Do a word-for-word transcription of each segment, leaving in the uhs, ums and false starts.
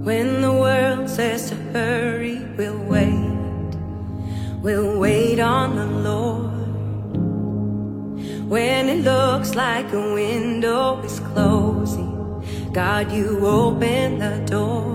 When the world says to hurry, we'll wait. We'll wait on the Lord. When it looks like a window is closing, God, you open the door.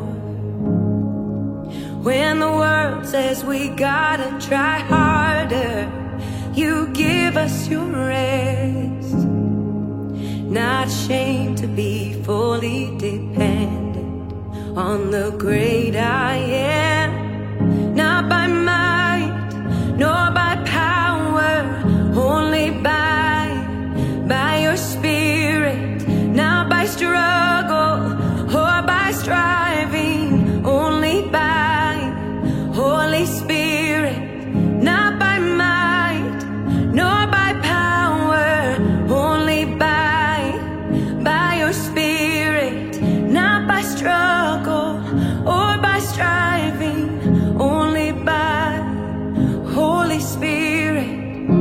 When the world says we gotta try harder, you give us your rest. Not ashamed to be fully dependent on the great I am. Not by might, nor by power, only by, by your Spirit. Not by struggle or by striving, only by Holy Spirit. Not by might, nor by power, only by, by your Spirit. Not by struggle or by striving, only by Holy Spirit.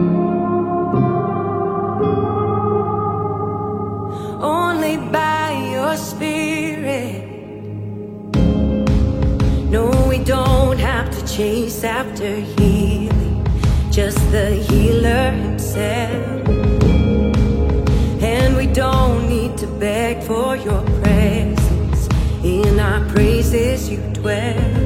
Only by your Spirit. No, we don't have to chase after healing, just the healer himself. And we don't need to beg for your presence, in our praises you dwell.